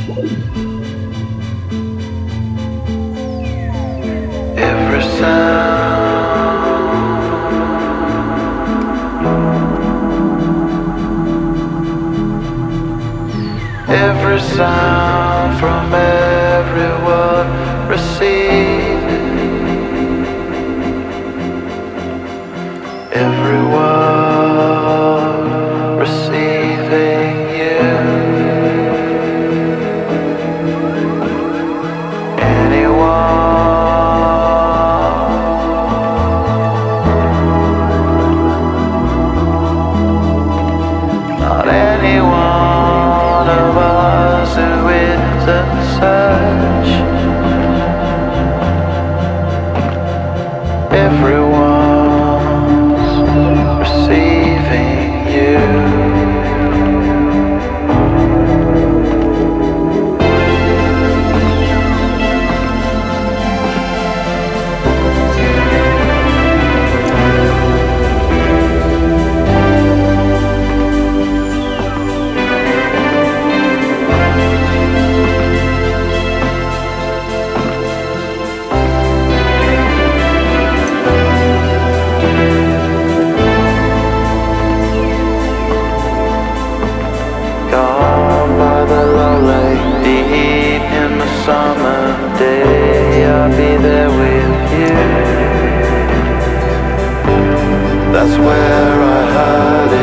Every sound, every sound from everyone receiving, everyone receiving you. Not any one of us who isn't such. Everyone's receiving you. Gone by the lonely deep in the summer day, I'll be there with you. That's where I heard it.